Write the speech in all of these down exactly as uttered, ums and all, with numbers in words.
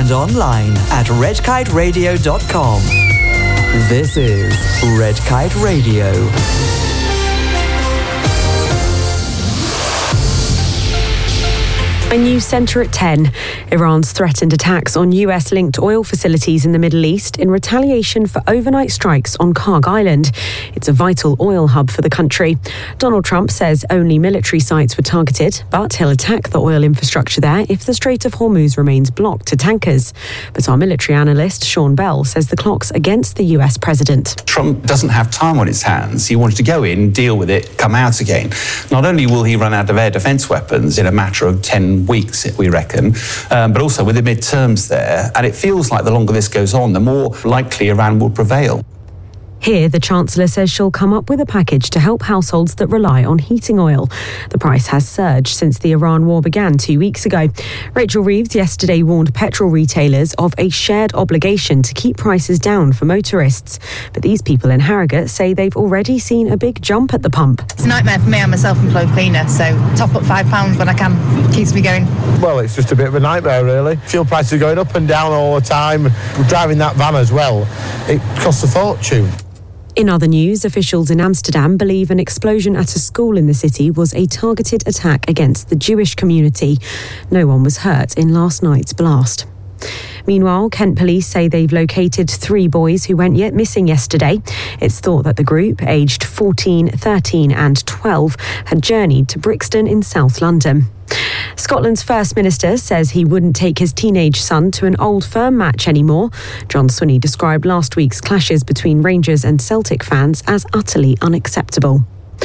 and online at red kite radio dot com. This is Red Kite Radio. A news centre at ten. Iran's threatened attacks on U S-linked oil facilities in the Middle East in retaliation for overnight strikes on Karg Island. It's a vital oil hub for the country. Donald Trump says only military sites were targeted, but he'll attack the oil infrastructure there if the Strait of Hormuz remains blocked to tankers. But our military analyst, Sean Bell, says the clock's against the U S president. Trump doesn't have time on his hands. He wanted to go in, deal with it, come out again. Not only will he run out of air defence weapons in a matter of ten weeks, we reckon, um, but also with the midterms there, and it feels like the longer this goes on, the more likely Iran will prevail. Here, the Chancellor says she'll come up with a package to help households that rely on heating oil. The price has surged since the Iran war began two weeks ago. Rachel Reeves yesterday warned petrol retailers of a shared obligation to keep prices down for motorists. But these people in Harrogate say they've already seen a big jump at the pump. It's a nightmare for me. I'm a self-employed cleaner, so top up five pounds when I can. Keeps me going. Well, it's just a bit of a nightmare, really. Fuel prices are going up and down all the time. We're driving that van as well. It costs a fortune. In other news, officials in Amsterdam believe an explosion at a school in the city was a targeted attack against the Jewish community. No one was hurt in last night's blast. Meanwhile, Kent police say they've located three boys who went yet missing yesterday. It's thought that the group, aged fourteen, thirteen and twelve, had journeyed to Brixton in South London. Scotland's First Minister says he wouldn't take his teenage son to an Old Firm match anymore. John Swinney described last week's clashes between Rangers and Celtic fans as utterly unacceptable.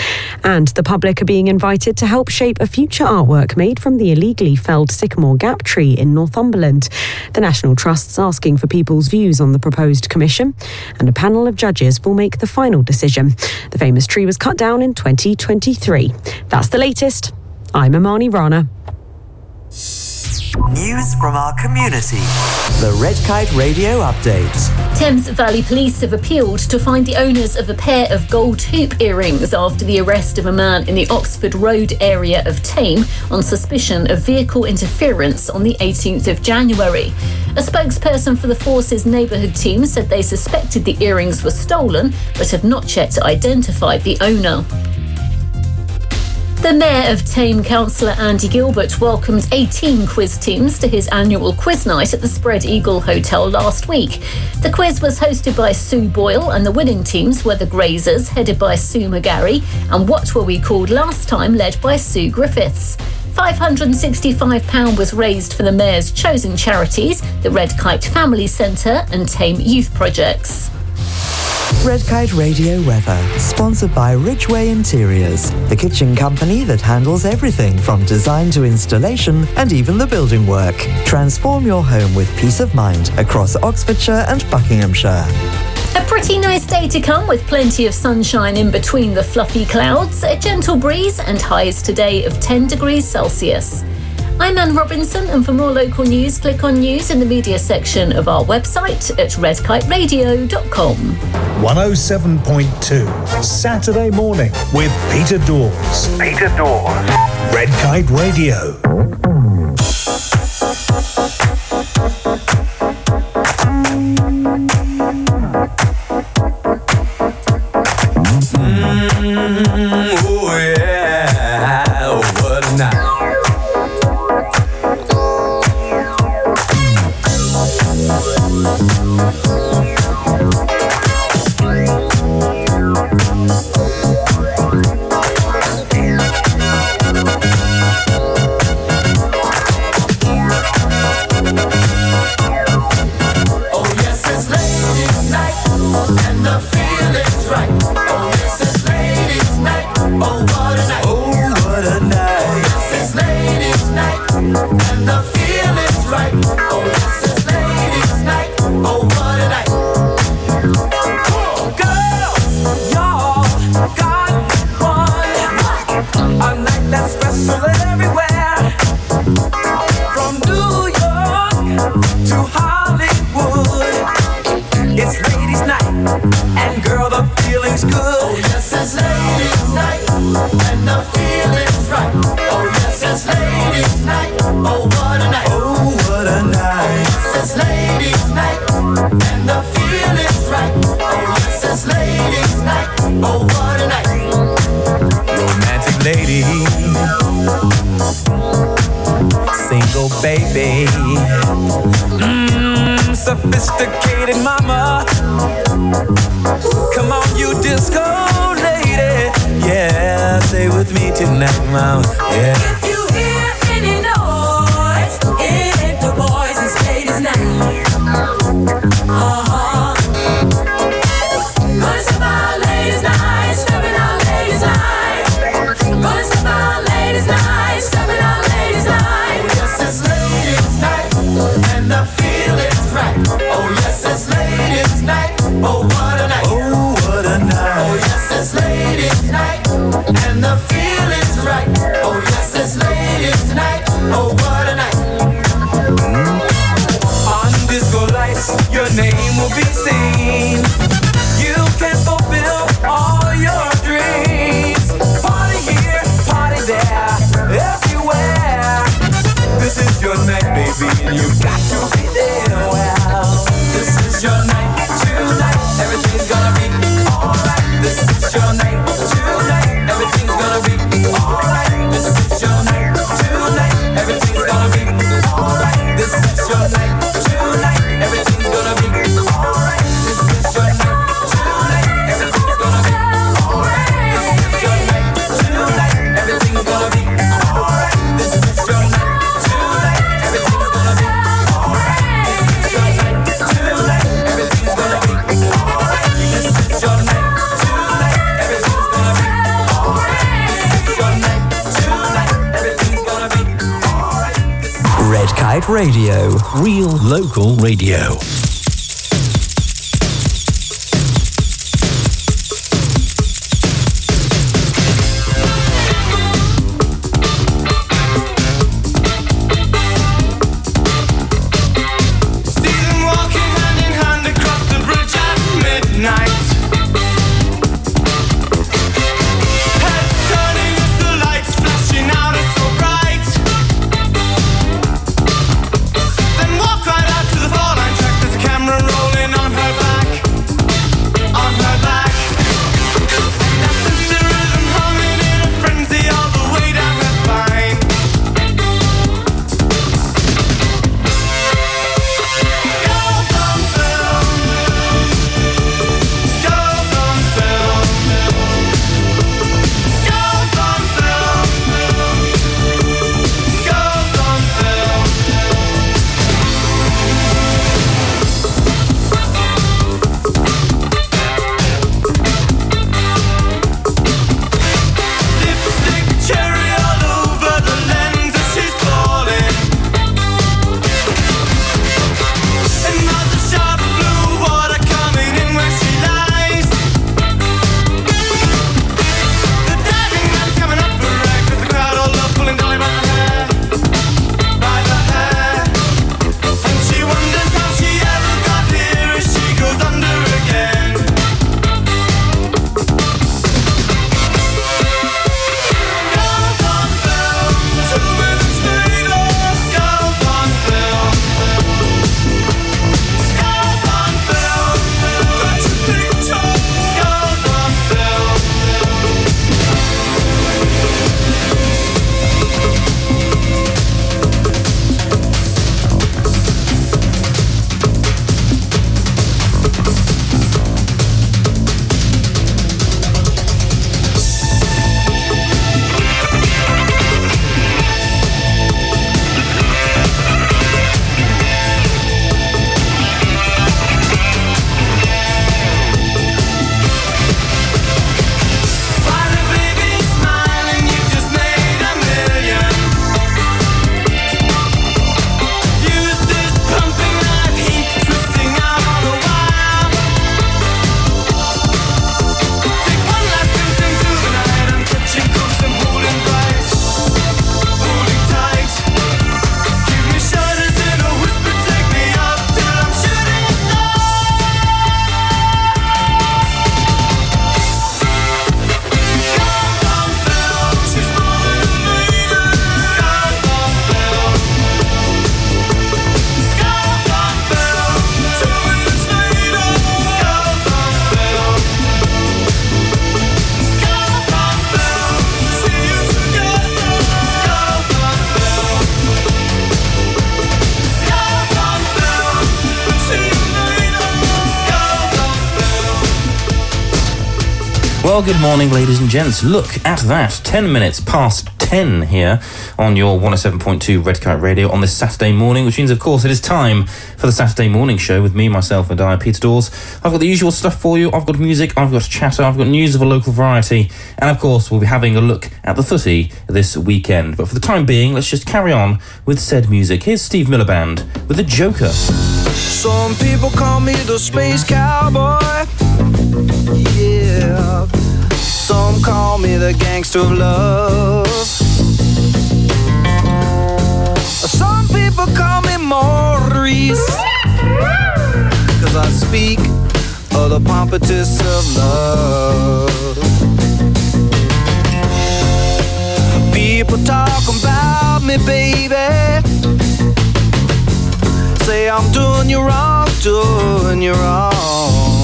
And the public are being invited to help shape a future artwork made from the illegally felled Sycamore Gap tree in Northumberland. The National Trust's asking for people's views on the proposed commission, and a panel of judges will make the final decision. The famous tree was cut down in twenty twenty-three. That's the latest. I'm Amani Rana. News from our community. The Red Kite Radio Update. Thames Valley Police have appealed to find the owners of a pair of gold hoop earrings after the arrest of a man in the Oxford Road area of Thame on suspicion of vehicle interference on the eighteenth of January. A spokesperson for the force's neighbourhood team said they suspected the earrings were stolen but have not yet identified the owner. The Mayor of Thame, Councillor Andy Gilbert, welcomed eighteen quiz teams to his annual quiz night at the Spread Eagle Hotel last week. The quiz was hosted by Sue Boyle, and the winning teams were the Grazers, headed by Sue McGarry, and What Were We Called Last Time, led by Sue Griffiths. five hundred sixty-five pounds was raised for the Mayor's chosen charities, the Red Kite Family Centre and Thame Youth Projects. Red Kite Radio weather, sponsored by Ridgeway Interiors, the kitchen company that handles everything from design to installation and even the building work. Transform your home with peace of mind across Oxfordshire and Buckinghamshire. A pretty nice day to come with plenty of sunshine in between the fluffy clouds, a gentle breeze and highs today of ten degrees Celsius. I'm Anne Robinson, and for more local news, click on news in the media section of our website at red kite radio dot com. one oh seven point two, Saturday morning with Peter Dawes. Peter Dawes. Red Kite Radio. Mm, oh yeah, what a night. Oh, what a night. Oh, what a night. sophisticated mama. Come on, you disco lady. Yeah, stay with me tonight, mama. Yeah. If you hear any noise, it ain't the boys, it's ladies' night. Uh-huh. Gonna step out ladies' night, stepping out ladies' night. Gonna step out ladies' night, stepping out ladies' night. Oh yes, it's ladies' night, and the feeling's right. Oh yes, it's ladies' night. Oh what a night. Oh what a night. Oh yes, it's ladies' night, and the feeling's right. Oh yes, it's ladies' night. Oh what a night. On disco lights, your name will be seen. You can fulfill all your dreams. Party here, party there, everywhere. This is your night, baby, and you've got to be there. Well, this is your night tonight. Everything's gonna be alright. This is your night tonight. Everything's gonna be alright. This is your night tonight. Everything's gonna be alright. This is your night tonight. Everything's gonna be alright. This is your night tonight. Everything's gonna be alright. This is your night tonight. Everything's gonna be alright. This is your night tonight. Everything's gonna be alright. This is your night tonight. Everything's gonna be alright. This is your night tonight. Everything's gonna be alright. This is your night tonight. Everything's gonna be alright. Red Kite Radio. Real local radio. See them walking hand in hand across the bridge at midnight. Heads turning as the lights flashing out are so bright. Then walk right out to the four line track. There's a camera rolling on her back, on her back. That sister rhythm humming in a frenzy all the way down her spine. Girls on film, girls on film, girls on film, girls on film. Lipstick cherry all over the lens as she's falling. Another shot of blue water coming in where she lies. The diving man's coming up for air 'cause the crowd all love pulling Dolly by the hair, by the hair. And she wonders how she ever got here as she goes under again. Girls on film, two minutes later. Girls on film, girls on film. Got your picture. Girls on film. While the baby's smiling, you just made a million. Fuse is pumping that heat, twisting out all the while. Well, good morning, ladies and gents. Look at that. ten minutes past ten here on your one oh seven point two Red Kite Radio on this Saturday morning, which means, of course, it is time for the Saturday morning show with me, myself, and I, Peter Dawes. I've got the usual stuff for you. I've got music, I've got chatter, I've got news of a local variety, and, of course, we'll be having a look at the footy this weekend. But for the time being, let's just carry on with said music. Here's Steve Miller Band with The Joker. Some people call me the space cowboy. Yeah. Some call me the gangster of love. Some people call me Maurice, 'cause I speak of the pompatus of love. People talk about me, baby. Say I'm doing you wrong, doing you wrong.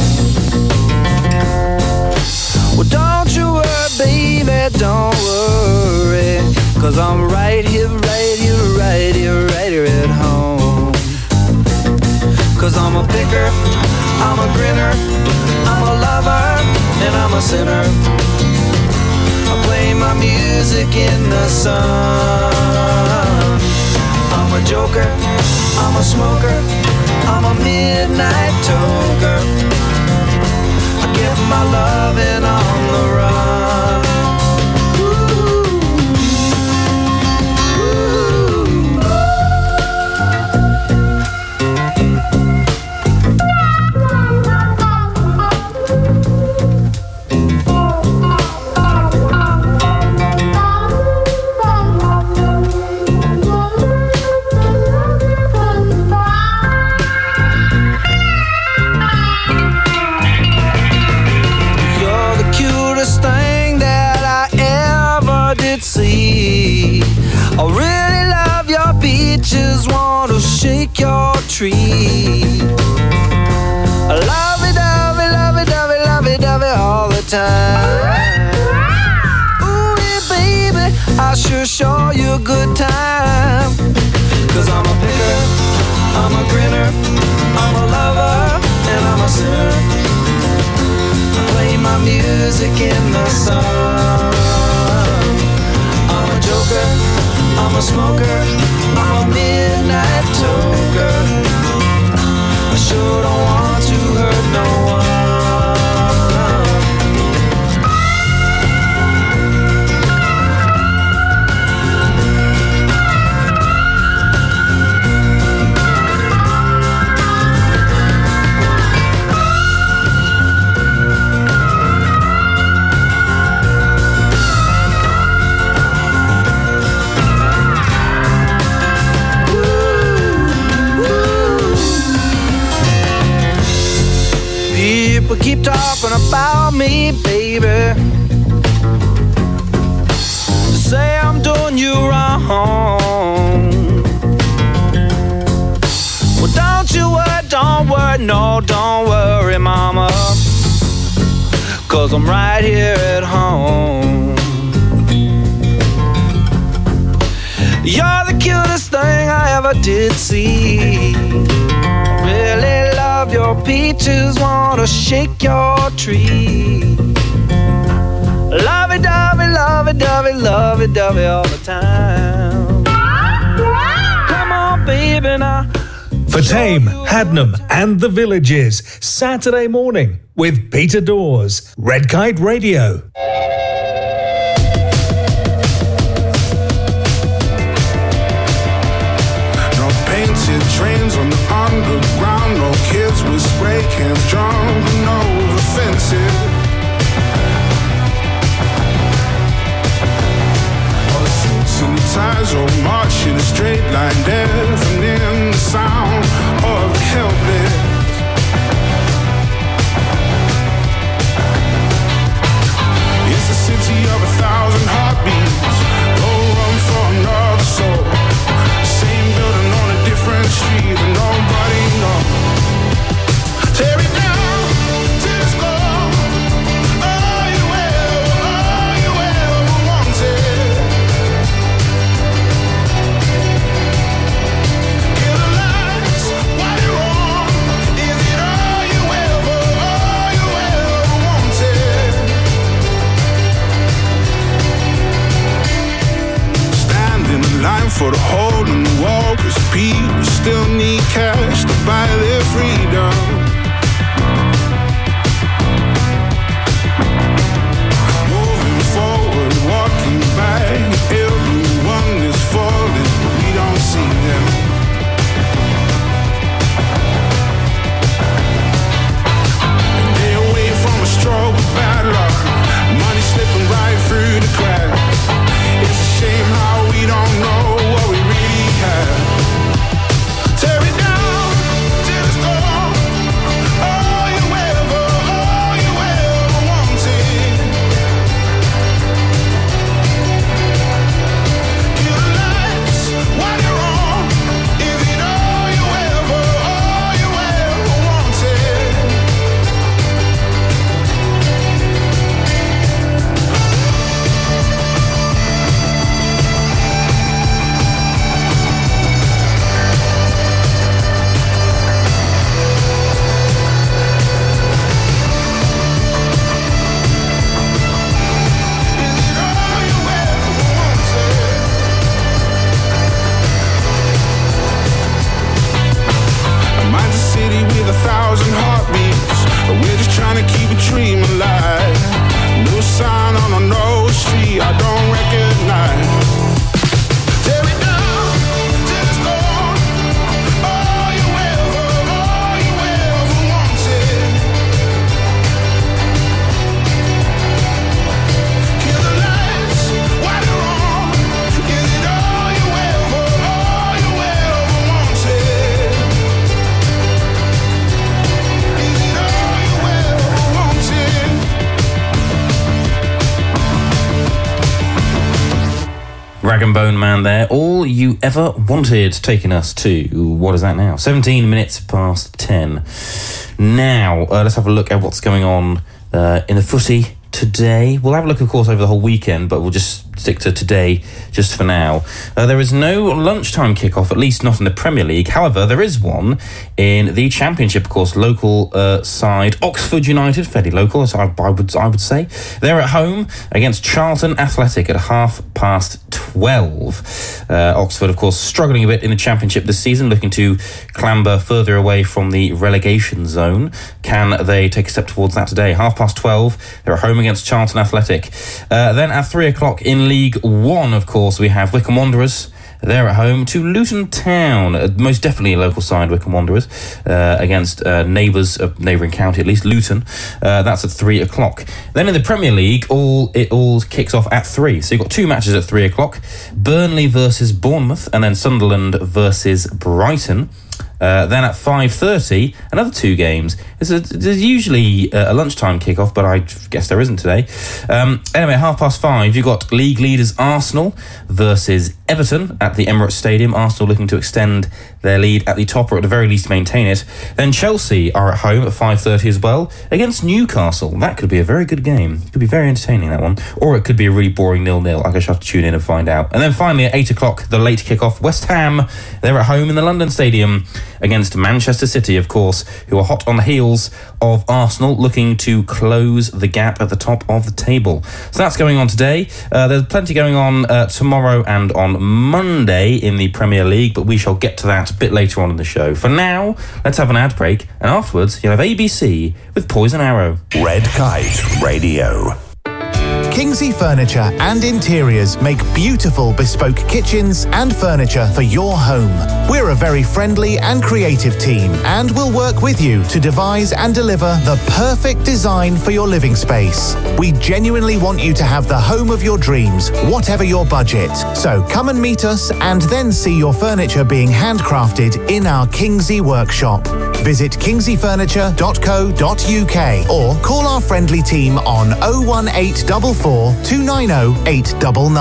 Well, don't you worry, baby, don't worry, 'cause I'm right here, right here, right here, right here at home. 'Cause I'm a picker, I'm a grinner, I'm a lover, and I'm a sinner. I play my music in the sun. I'm a joker, I'm a smoker, I'm a midnight toker. I get my loving on the run. I really love your beaches, want to shake your tree. I love it, love it, love it, love it, love it, love it all the time. Ooh, yeah, baby, I sure show you a good time. 'Cause I'm a picker, I'm a grinner, I'm a lover, and I'm a sinner. I play my music in the sun. I'm a joker, I'm a smoker, I'm a midnight toker. I sure don't want to hurt no one. People keep talking about me, baby. Say I'm doing you wrong. Well, don't you worry, don't worry, no, don't worry, mama. 'Cause I'm right here at home. You're the cutest thing I ever did see. Really love your peaches, wanna shake your tree. Love it, dovey, love it, dovey, love it, dovey all the time. Come on, baby, now. For Tame, Hadnam and the Villages, Saturday morning with Peter Dawes, Red Kite Radio. Trains on the underground, no kids with spray cans jumping over fences. All the suits and ties all march in a straight line, deafening the sound of the helpless. It's the by their freedom. Moving forward, walking by, everyone is falling, we don't see them. They away from a stroke of bad luck, money slipping right through the cracks. It's a shame how we don't know what we really have. Tear it down till it's gone. All you ever, all you ever wanted. Kill the lights while you're on. Is it all you ever, all you ever wanted? Mine's a city with a thousand heartbeats. We're just trying to keep a dream alive. No sign on a no street I don't recognize. Tear it down till it's gone. All you ever, all you ever wanted. Kill the lights while you're on. Is it all you ever, all you ever wanted? Is it all you ever wanted? Rag and Bone Man there. All You Ever Wanted, taking us to, what is that now? seventeen minutes past ten. Now, uh, let's have a look at what's going on uh, in the footy today. We'll have a look, of course, over the whole weekend, but we'll just stick to today just for now. Uh, there is no lunchtime kickoff, at least not in the Premier League. However, there is one in the Championship, of course. Local uh, side Oxford United, fairly local, as I, I would I would say. They're at home against Charlton Athletic at half past twelve. Uh, Oxford, of course, struggling a bit in the Championship this season, looking to clamber further away from the relegation zone. Can they take a step towards that today? Half past twelve. They're at home against Charlton Athletic. Uh, then at three o'clock in League One, of course, we have Wycombe Wanderers. They're at home to Luton Town, uh, most definitely a local side, Wycombe Wanderers, uh, against uh, neighbours, a neighbouring county at least, Luton. Uh, that's at three o'clock. Then in the Premier League, all it all kicks off at three. So you've got two matches at three o'clock: Burnley versus Bournemouth, and then Sunderland versus Brighton. Uh, then at five thirty, another two games. There's, a, there's usually a lunchtime kickoff, but I guess there isn't today. Um, anyway, half past five, you've got league leaders Arsenal versus Everton at the Emirates Stadium. Arsenal looking to extend their lead at the top, or at the very least maintain it. Then Chelsea are at home at five thirty as well against Newcastle. That could be a very good game. It could be very entertaining, that one. Or it could be a really boring nil-nil. I guess you'll have to tune in and find out. And then finally at eight o'clock, the late kickoff, West Ham. They're at home in the London Stadium against Manchester City, of course, who are hot on the heels of Arsenal, looking to close the gap at the top of the table. So that's going on today. Uh, there's plenty going on uh, tomorrow and on Monday in the Premier League, but we shall get to that a bit later on in the show. For now, let's have an ad break, and afterwards you'll have A B C with Poison Arrow. Red Kite Radio. Kingsley Furniture and Interiors make beautiful bespoke kitchens and furniture for your home. We're a very friendly and creative team, and we'll work with you to devise and deliver the perfect design for your living space. We genuinely want you to have the home of your dreams, whatever your budget. So come and meet us and then see your furniture being handcrafted in our Kingsley workshop. Visit kingsley furniture dot co dot uk or call our friendly team on oh one eight four four, two nine oh, eight nine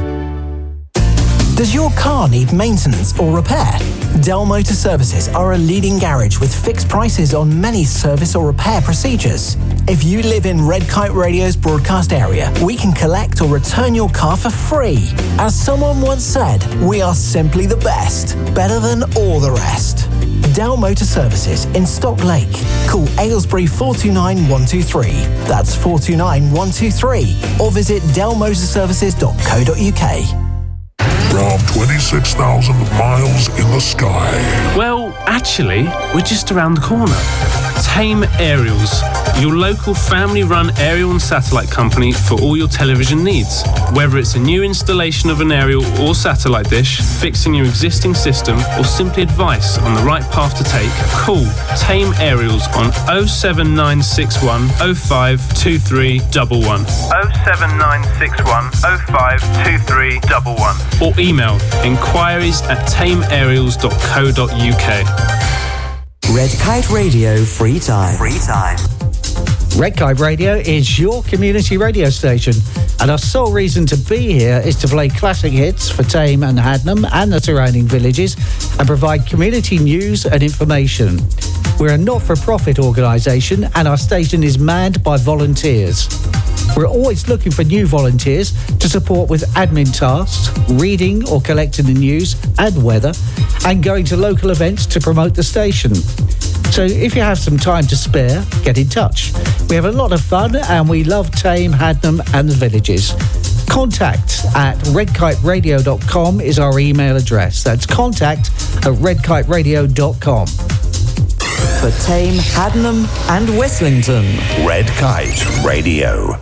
nine. Does your car need maintenance or repair? Dell Motor Services are a leading garage with fixed prices on many service or repair procedures. If you live in Red Kite Radio's broadcast area, we can collect or return your car for free. As someone once said, we are simply the best, better than all the rest. Dell Motor Services in Stock Lake. Call Aylesbury four two nine, one two three. That's four two nine, one two three. Or visit dell motor services dot co dot uk. from twenty-six thousand miles in the sky. Well, actually, we're just around the corner. Tame Aerials, your local family-run aerial and satellite company for all your television needs. Whether it's a new installation of an aerial or satellite dish, fixing your existing system, or simply advice on the right path to take, call Tame Aerials on oh seven nine six one oh five two three one one. oh seven nine six one oh five two three one one. Or email inquiries at tame aerials dot co dot uk. Red Kite Radio Free Time. Free Time. Red Kite Radio is your community radio station, and our sole reason to be here is to play classic hits for Tame and Hadnam and the surrounding villages and provide community news and information. We're a not-for-profit organisation, and our station is manned by volunteers. We're always looking for new volunteers to support with admin tasks, reading or collecting the news and weather, and going to local events to promote the station. So if you have some time to spare, get in touch. We have a lot of fun and we love Tame, Hadnam and the villages. Contact at red kite radio dot com is our email address. That's contact at red kite radio dot com. For Tame, Hadnam and Westlington. Red Kite Radio.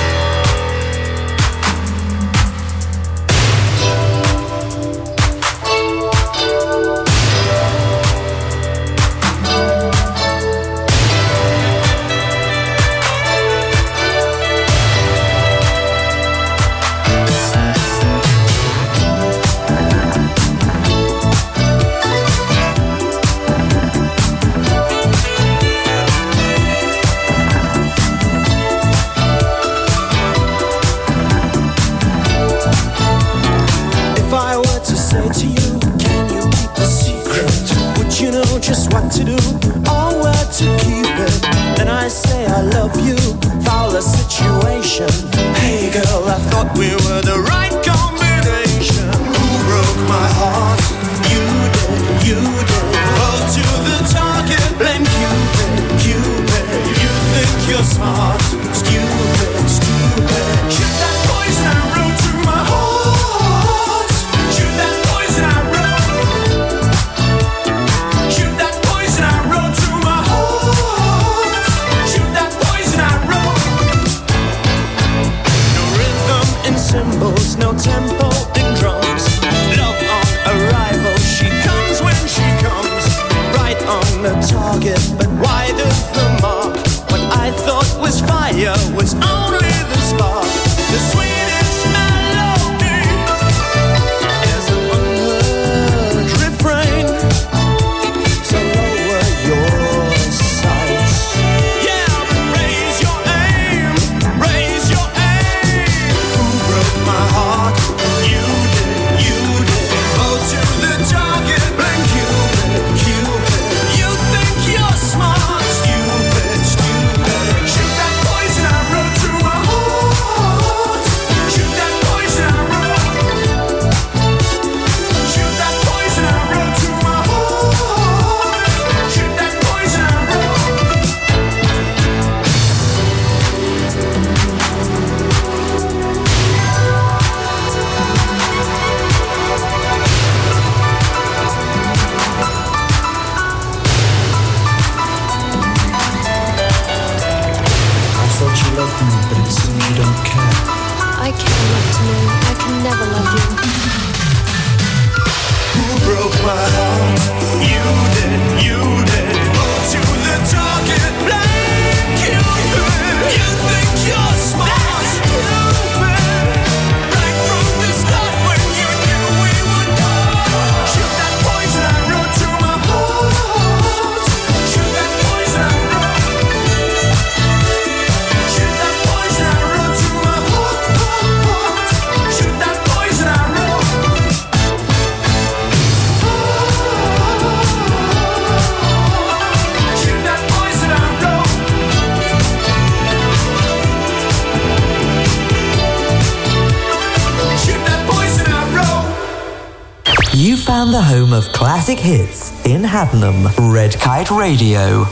You found the home of classic hits in Hadnam. Red Kite Radio.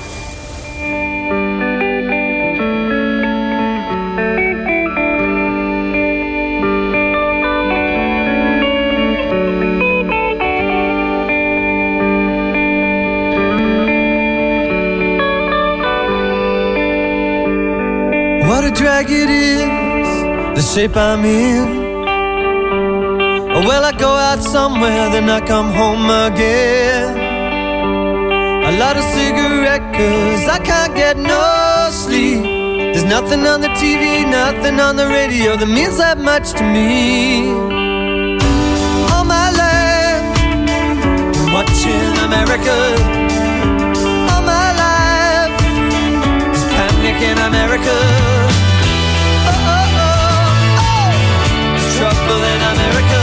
a drag it is, the shape I'm in. Well, I go out somewhere, then I come home again. A lot of cigarette, cause I can't get no sleep. There's nothing on the T V, nothing on the radio that means that much to me. All my life, watching America. All my life, there's panic in America. Oh, oh, oh, oh, there's trouble in America.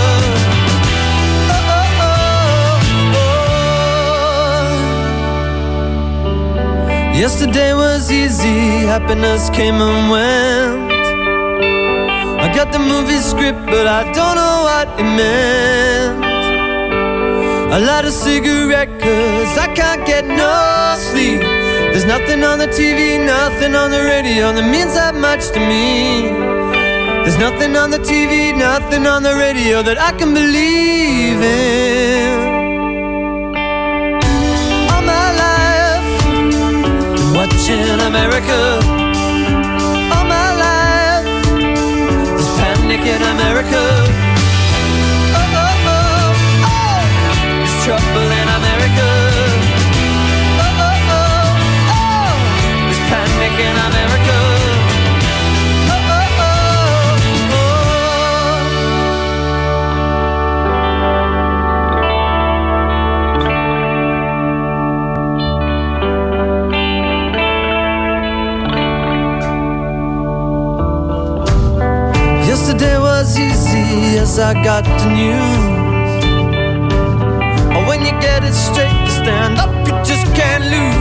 Yesterday was easy, happiness came and went. I got the movie script, but I don't know what it meant. A lot of cigarette, cause I can't get no sleep. There's nothing on the T V, nothing on the radio that means that much to me. There's nothing on the T V, nothing on the radio that I can believe in. Watching America all my life, there's panic in America. Oh, oh, oh, oh, there's trouble in America. Oh, oh, oh, oh, there's panic in America. Oh, oh, oh, Yesterday was easy as I got the news. Oh, when you get it straight to stand up, you just can't lose.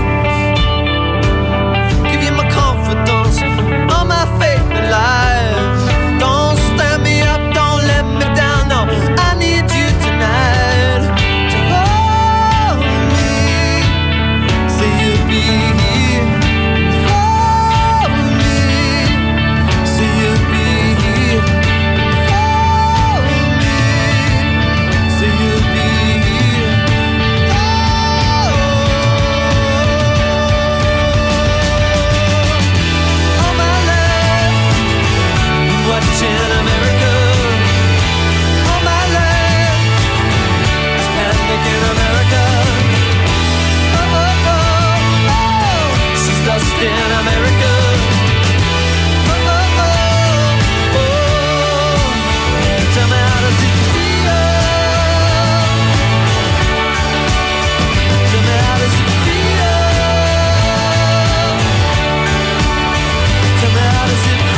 Give you my confidence, all my faith in life. Don't stand me up, don't let me down, no. I need you tonight to hold me. Say you'll be here. Hold me. Say you'll be here. Watching America all my life, there's panic in America. Oh, oh, oh, oh, she's lost in America. Oh, oh, oh, oh, tell me how does it feel? Tell me how does it feel? Tell me how does it feel?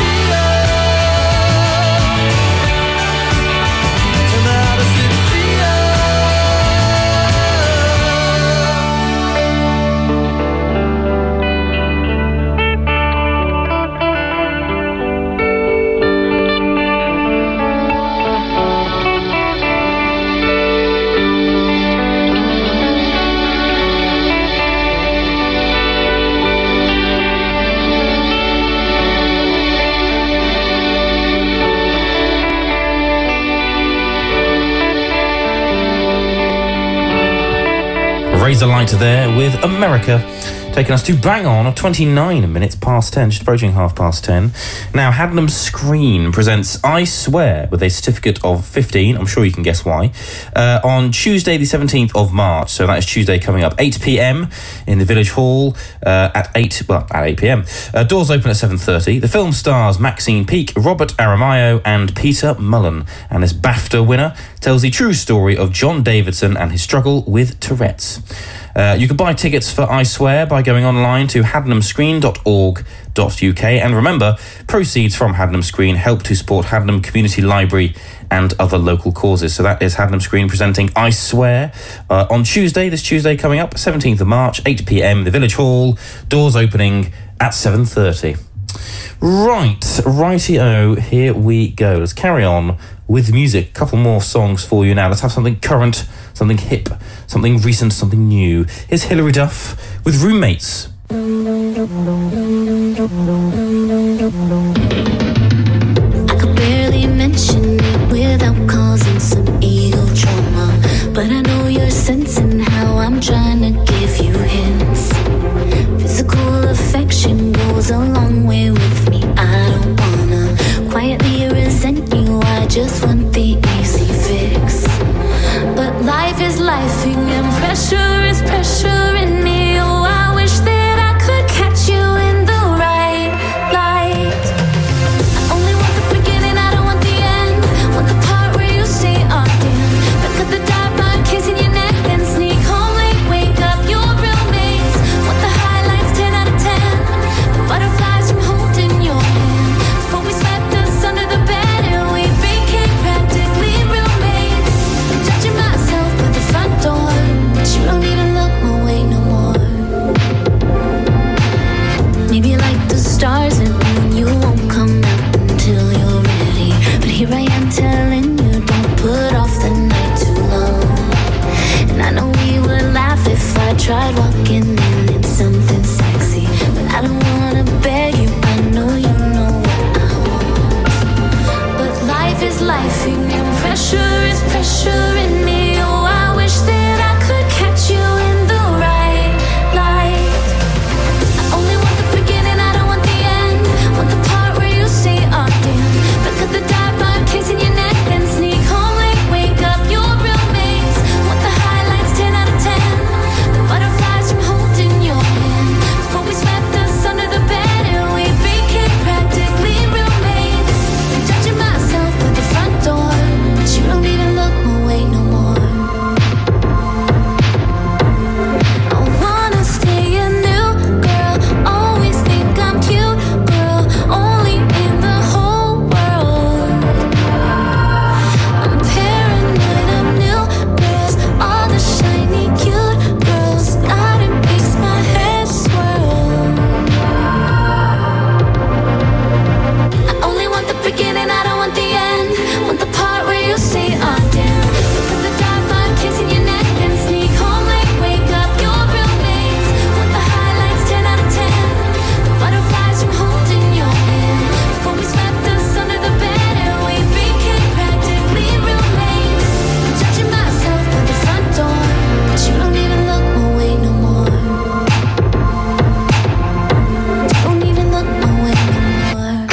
Razor Light there with America, taking us to bang on twenty-nine minutes past ten, just approaching half past ten. Now, Hadnam Screen presents I Swear with a certificate of fifteen. I'm sure you can guess why. Uh, on Tuesday, the seventeenth of March, so that is Tuesday coming up, eight p.m. in the Village Hall uh, at eight, well, at eight p.m. Uh, doors open at seven thirty. The film stars Maxine Peake, Robert Aramayo, and Peter Mullen, and this BAFTA winner tells the true story of John Davidson and his struggle with Tourette's. Uh, you can buy tickets for I Swear by going online to hadnam screen dot org dot U K, and remember, proceeds from Hadnam Screen help to support Hadnam Community Library and other local causes. So that is Hadnam Screen presenting I Swear uh, on Tuesday, this Tuesday coming up, seventeenth of March, eight p.m, the Village Hall, doors opening at seven thirty. Right, righty-o, here we go. Let's carry on with music. A couple more songs for you now. Let's have something current, something hip, something recent, something new. Here's Hilary Duff with Roommates. I could barely mention it without causing some ego trauma, but I know you're sensing how I'm trying to give you hints. Physical affection goes a long way with me. I don't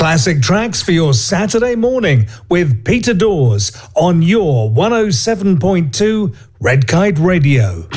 Classic tracks for your Saturday morning with Peter Dawes on your one oh seven point two Red Kite Radio.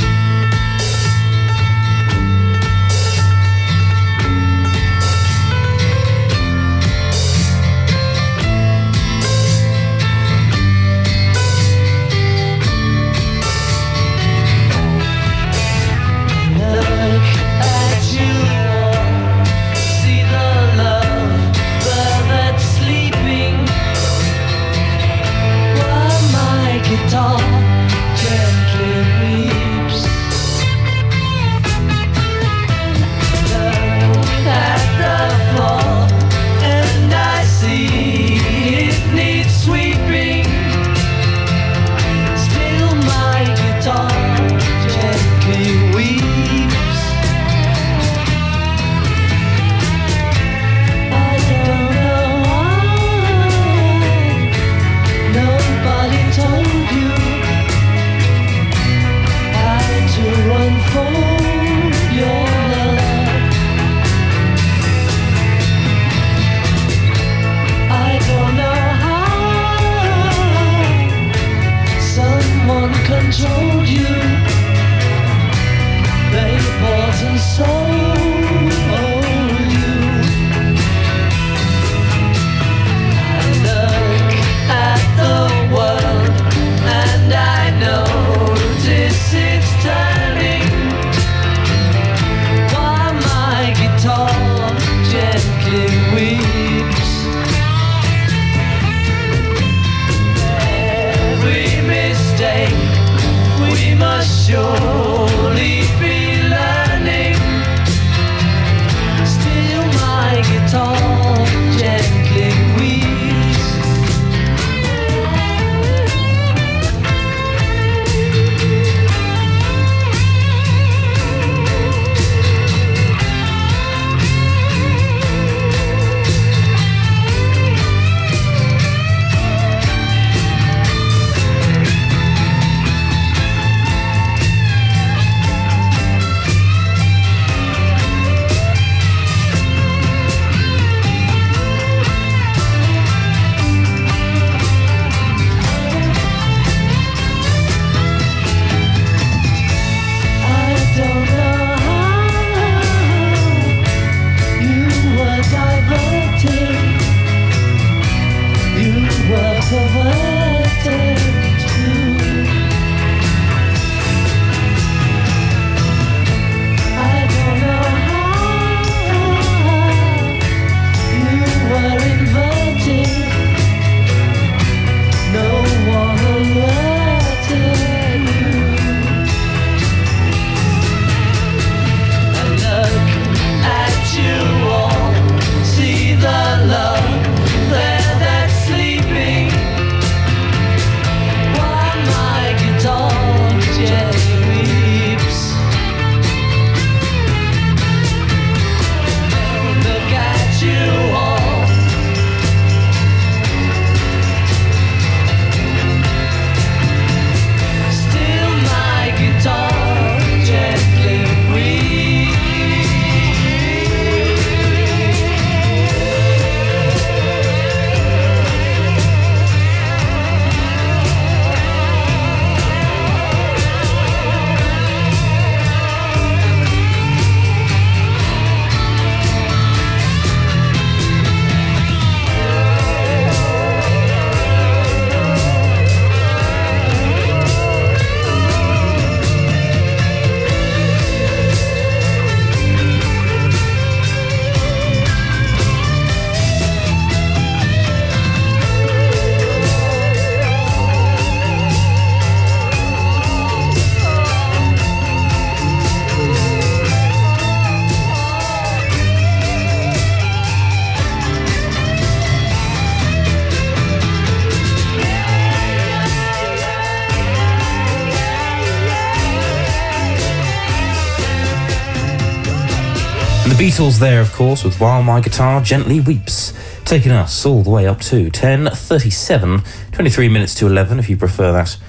Beatles there, of course, with While My Guitar Gently Weeps, taking us all the way up to ten thirty-seven, twenty-three minutes to eleven, if you prefer that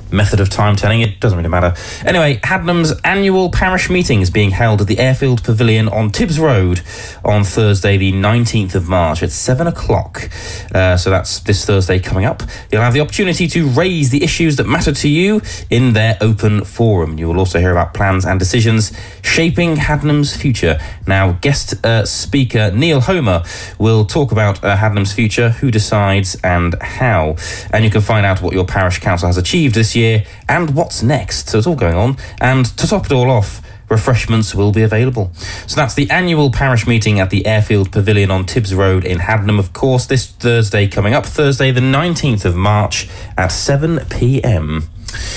method of time telling, it doesn't really matter. Anyway, Hadnam's annual parish meeting is being held at the Airfield Pavilion on Tibbs Road on Thursday the nineteenth of March at seven o'clock. Uh, so that's this Thursday coming up. You'll have the opportunity to raise the issues that matter to you in their open forum. You will also hear about plans and decisions shaping Hadnam's future. Now, guest uh, speaker Neil Homer will talk about uh, Hadnam's future, who decides and how. And you can find out what your parish council has achieved this year and what's next. So it's all going on. And to top it all off, refreshments will be available. So that's the annual parish meeting at the Airfield Pavilion on Tibbs Road in Hadnam, of course, this Thursday coming up, Thursday the nineteenth of March at seven p.m.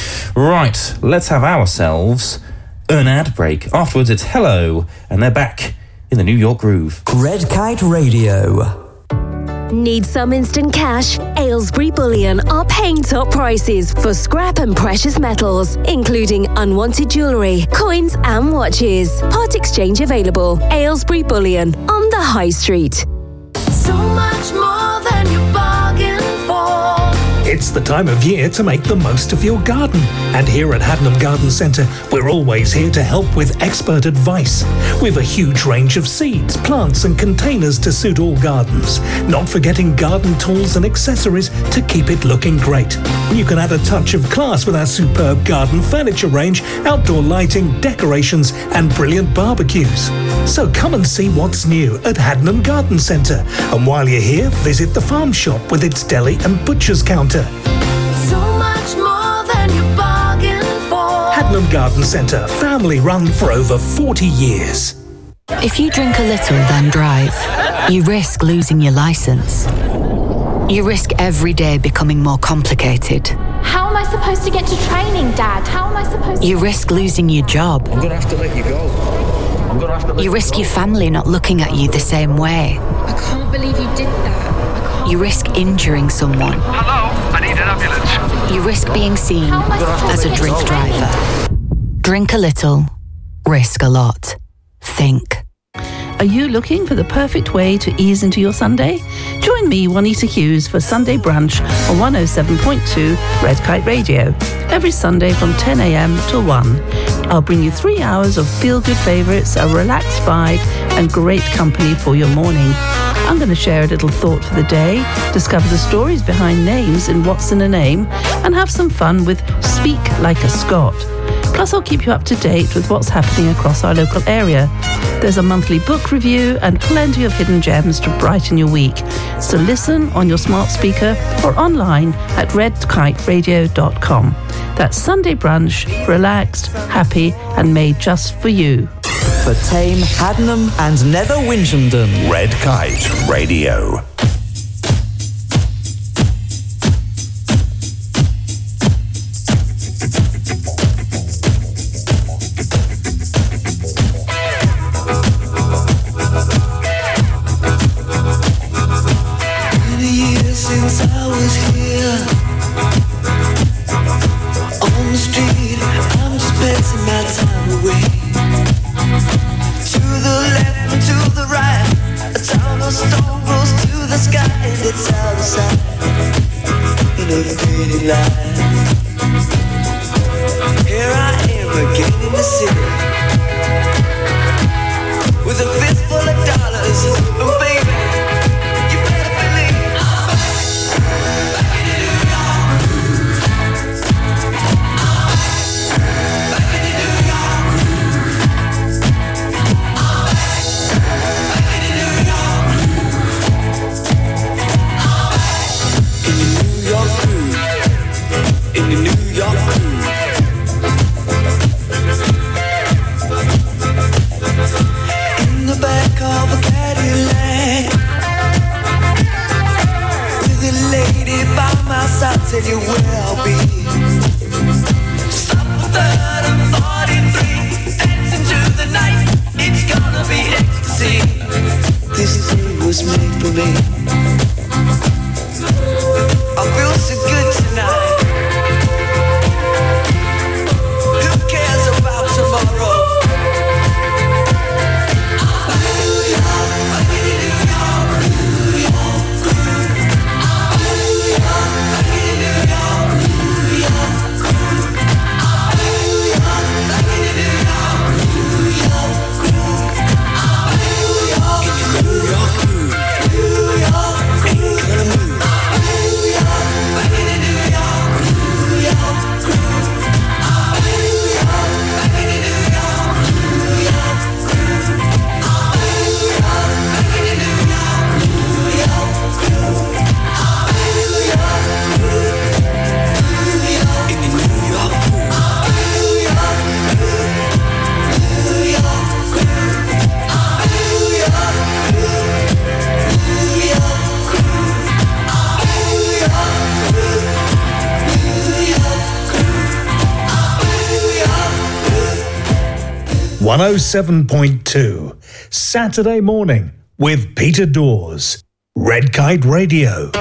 Right, let's have ourselves an ad break. Afterwards, it's Hello, and they're back in the New York groove. Red Kite Radio. Need some instant cash? Aylesbury Bullion are paying top prices for scrap and precious metals, including unwanted jewellery, coins and watches. Part exchange available. Aylesbury Bullion on the High Street. So much more than you bargained for. It's the time of year to make the most of your garden. And here at Hadnam Garden Centre, we're always here to help with expert advice. With a huge range of seeds, plants and containers to suit all gardens. Not forgetting garden tools and accessories to keep it looking great. You can add a touch of class with our superb garden furniture range, outdoor lighting, decorations and brilliant barbecues. So come and see what's new at Hadnam Garden Centre. And while you're here, visit the farm shop with its deli and butcher's counter. So much more than you bargained for. Hadnam Garden Centre, family run for over forty years. If you drink a little then drive, you risk losing your licence. You risk every day becoming more complicated. How am I supposed to get to training, Dad? How am I supposed to... You risk losing your job. I'm gonna have to let you go. I'm gonna have to let You risk your family not looking at you the same way. I can't believe you did that. You risk injuring someone. Hello, I need an ambulance. You risk being seen as a drink driver. Drink a little, risk a lot. Think. Are you looking for the perfect way to ease into your Sunday? Join me, Juanita Hughes, for Sunday Brunch on one oh seven point two Red Kite Radio. Every Sunday from ten a.m. till one. I'll bring you three hours of feel-good favourites, a relaxed vibe and great company for your morning. I'm going to share a little thought for the day, discover the stories behind names in What's in a Name, and have some fun with Speak Like a Scot. Plus, I'll keep you up to date with what's happening across our local area. There's a monthly book review and plenty of hidden gems to brighten your week. So listen on your smart speaker or online at red kite radio dot com. That's Sunday Brunch, relaxed, happy and made just for you. For Tame, Hadnam and Nether Winchendon. Red Kite Radio. Since I was here on the street, I'm just passing my time away. To the left and to the right, a town of stone rose to the sky, and it's out of sight in a fading light. Here I am again in the city with a fistful of dollars, oh baby. In the New York groove. In the back of a Cadillac, with a lady by my side, tell you where I'll be. Stop the third and forty-three, dancing to the night. It's gonna be ecstasy. This day was made for me. I feel so good tonight. Who cares about tomorrow? one oh seven point two. Saturday morning with Peter Dawes. Red Kite Radio.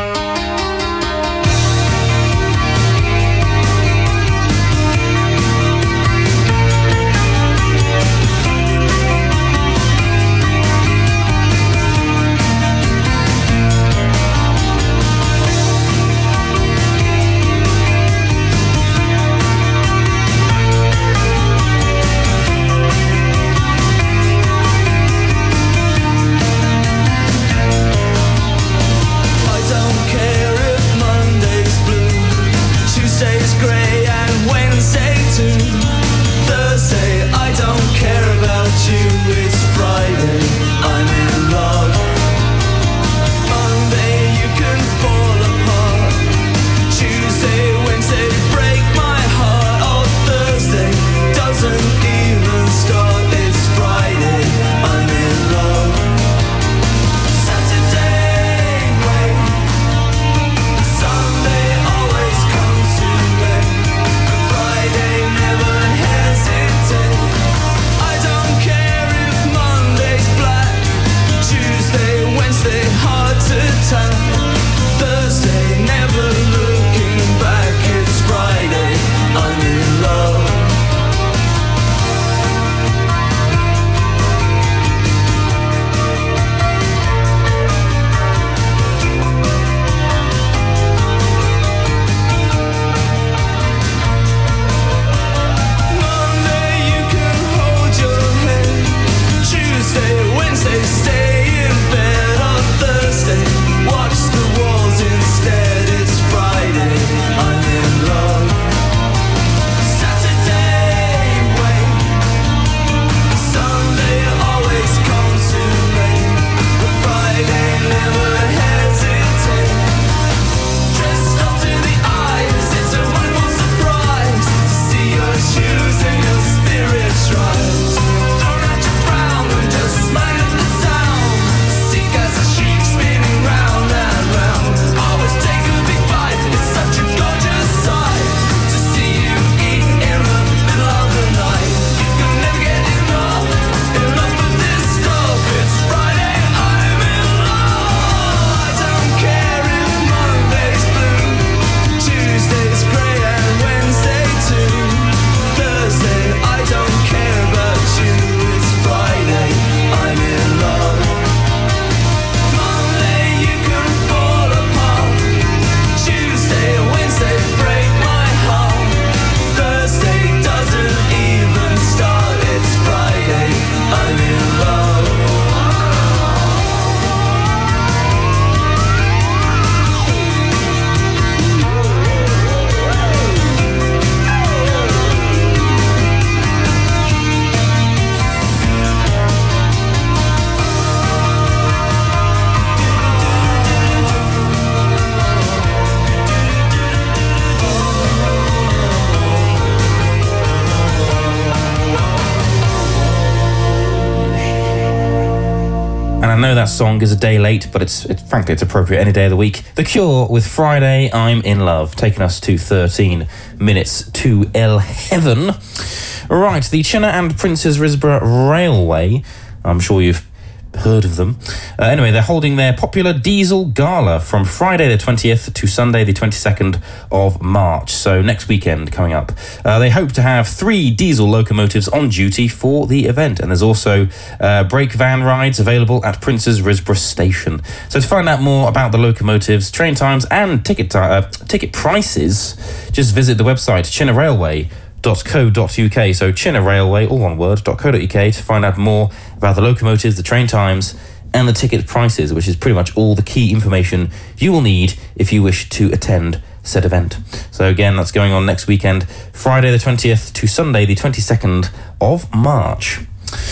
And I know that song is a day late, but it's, it's frankly, it's appropriate any day of the week. The Cure with Friday, I'm in Love, taking us to thirteen minutes to eleven. Right, the Chinna and Princes Risborough Railway, I'm sure you've heard of them. Uh, anyway, they're holding their popular Diesel Gala from Friday the twentieth to Sunday the twenty-second of March. So next weekend coming up. Uh, they hope to have three diesel locomotives on duty for the event. And there's also uh, brake van rides available at Princes Risborough Station. So to find out more about the locomotives, train times and ticket, uh, ticket prices, just visit the website chinna railway dot co dot uk. So Chinna Railway, all one word, .co.uk to find out more about the locomotives, the train times and the ticket prices, which is pretty much all the key information you will need if you wish to attend said event. So again, that's going on next weekend, Friday the twentieth to Sunday the twenty-second of March.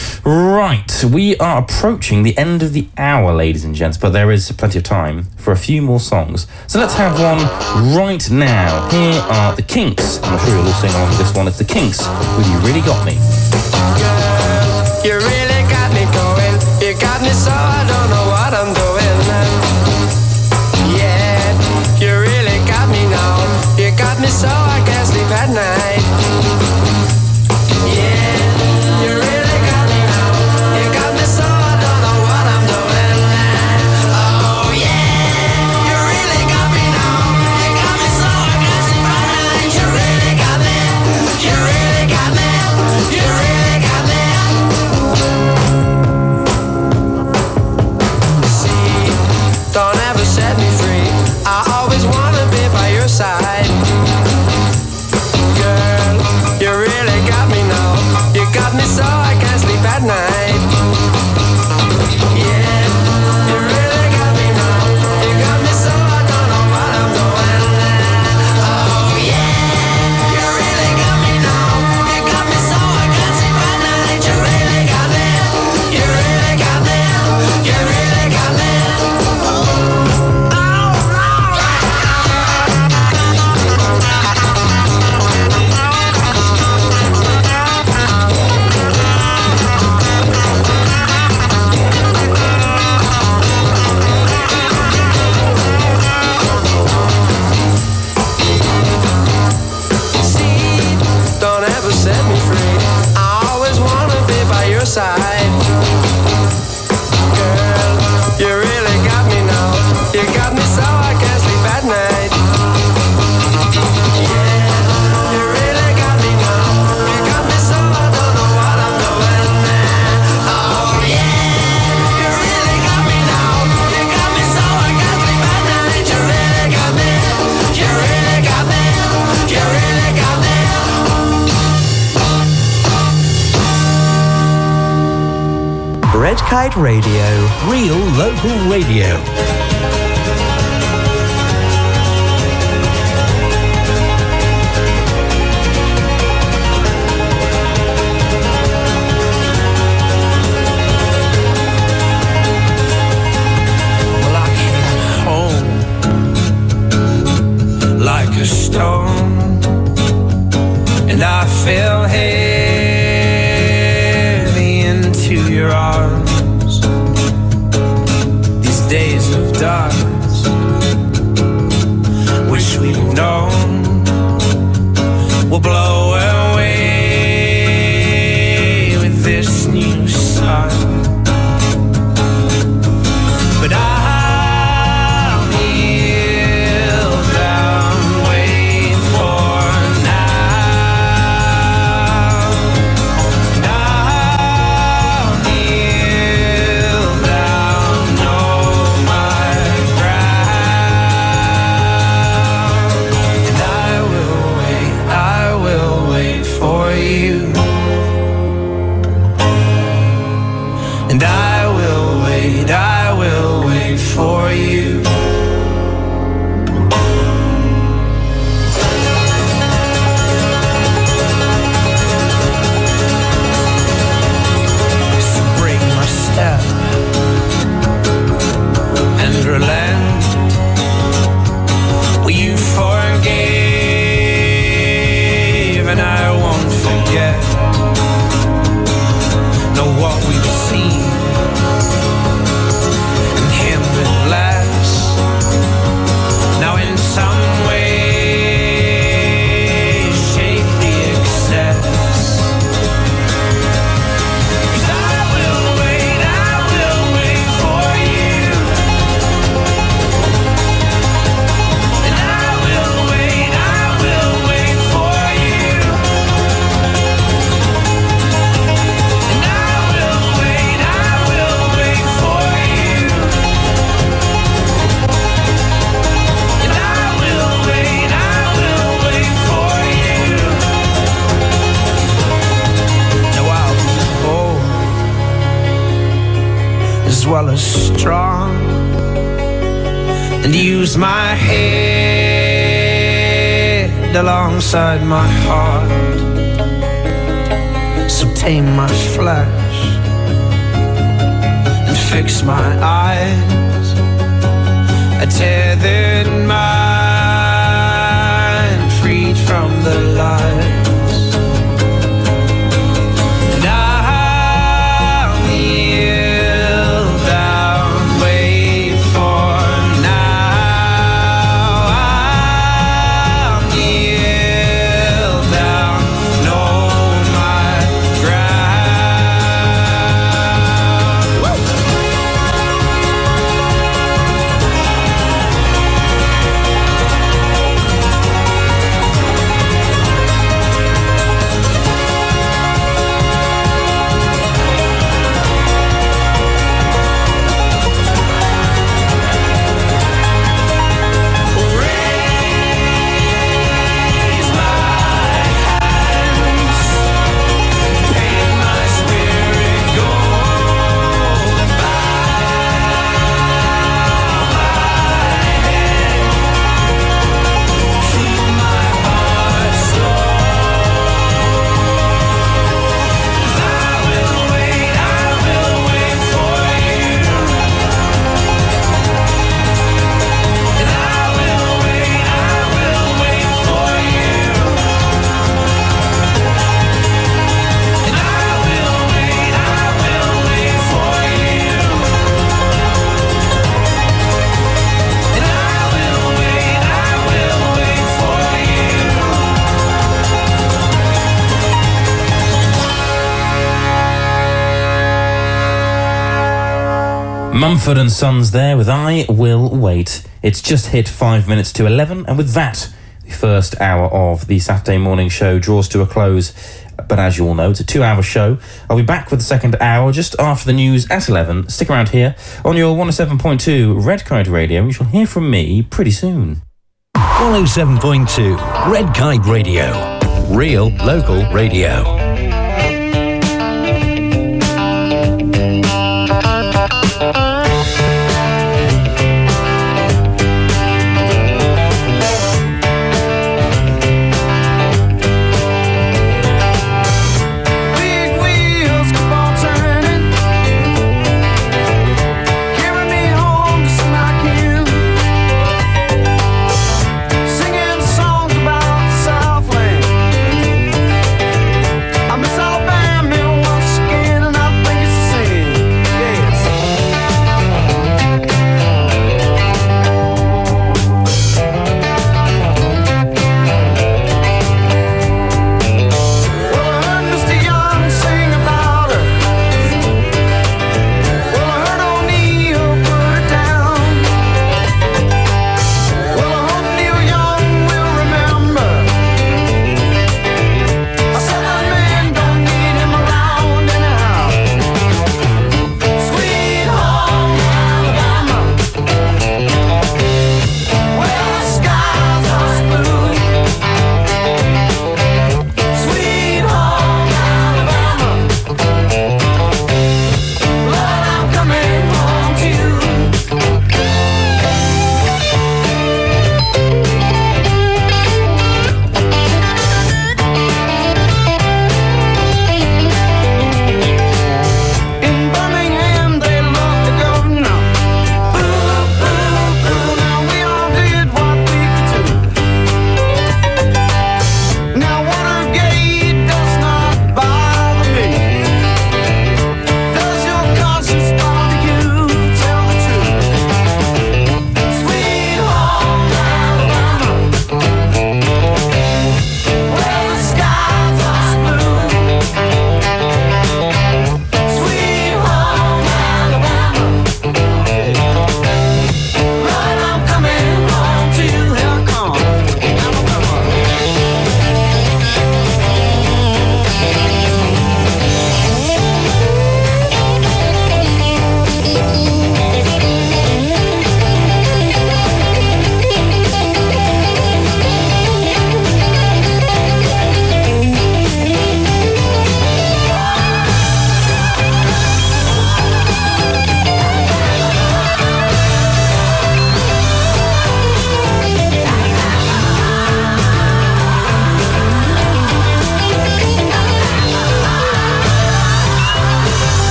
Right, we are approaching the end of the hour, ladies and gents, but there is plenty of time for a few more songs. So let's have one right now. Here are the Kinks. I'm sure you'll all sing along with this one. It's the Kinks with You Really Got Me. Girl, you really got me going. You got me so I don't know what I'm doing. Yeah, you really got me now. You got me so I can't sleep at night. Yeah, you really got Red Kite Radio. Real local radio. Like a stone, and I fell heavy into your arms. These days of darkness, wish we'd known, will blow away with this new sun. But I for you. So break my step and relent. Well, you forgave and I won't forget. Know what we've seen. Now in some way shape the excess. 'Cause I will wait, I will wait for you. And I will wait, I will wait for you. And I will wait, I will wait for you. As well as strong, and use my head alongside my heart. So tame my flesh and fix my eyes. A tethered mind, freed from the lies. Mumford and Sons there with I Will Wait. It's just hit five minutes to eleven, and with that, the first hour of the Saturday morning show draws to a close. But as you all know, it's a two-hour show. I'll be back with the second hour just after the news at eleven. Stick around here on your one oh seven point two Red Kite Radio. You shall hear from me pretty soon. one oh seven point two Red Kite Radio. Real local radio.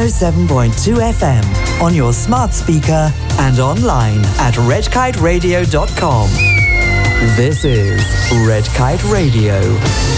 oh seven point two F M on your smart speaker and online at red kite radio dot com. This is Red Kite Radio.